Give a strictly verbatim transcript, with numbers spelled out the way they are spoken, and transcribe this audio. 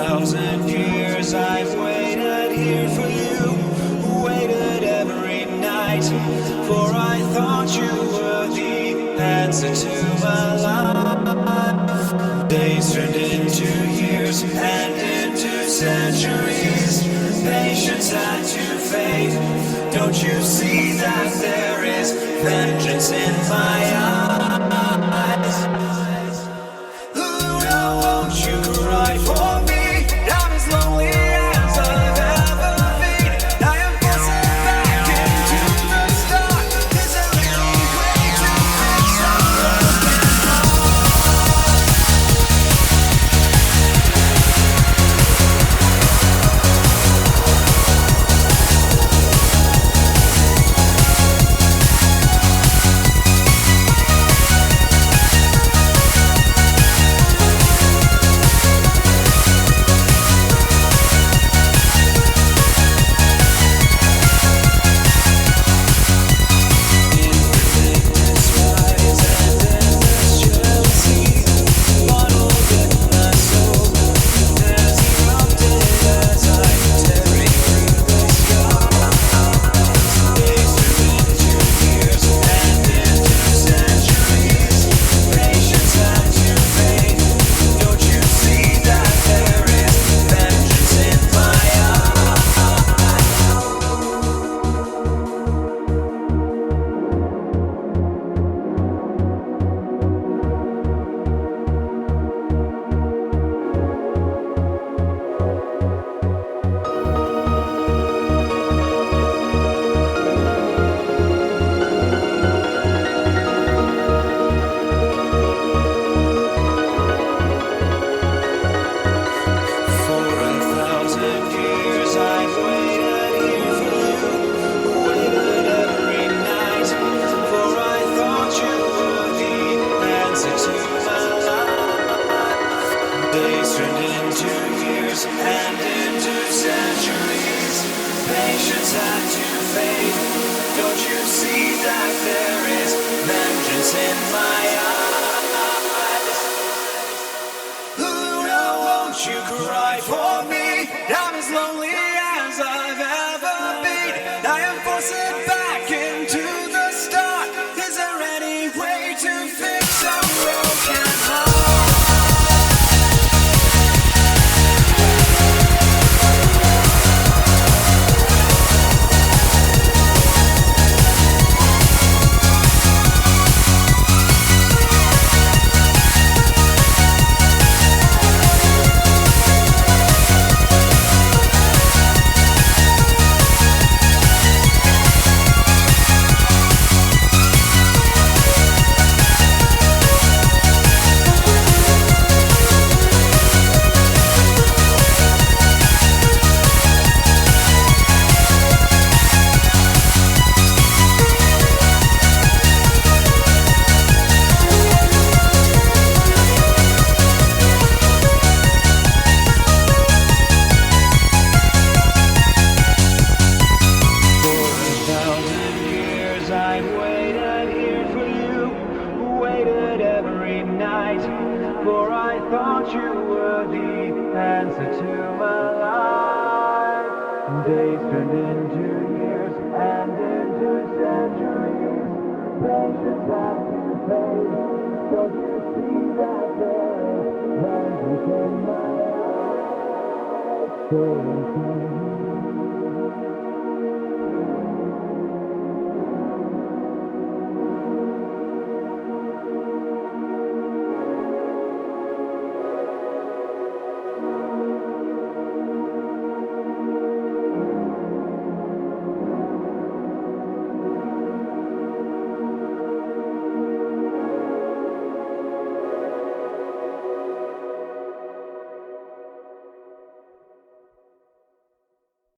thousand years I've waited here for you, waited every night, for I thought you were the answer to my life. Days turned into years and into centuries, patience had to fade. Don't you see that there is vengeance in my eyes? Luna, won't you cry for me? I'm as lonely as I've ever been. I am forcing back into the start. Is there any way to fix a broken heart? Days turned into years and into centuries. Patience had to fade. Don't you see that there is vengeance in my eyes? Luna, won't you cry for me? I'm as lonely as I've ever been. I am forcing back into the start. Is there any way to fix a broken heart? For I thought you were the answer to my life. Days turned into years and into centuries. Patience had to fade. Don't you see that there is vengeance in my eyes?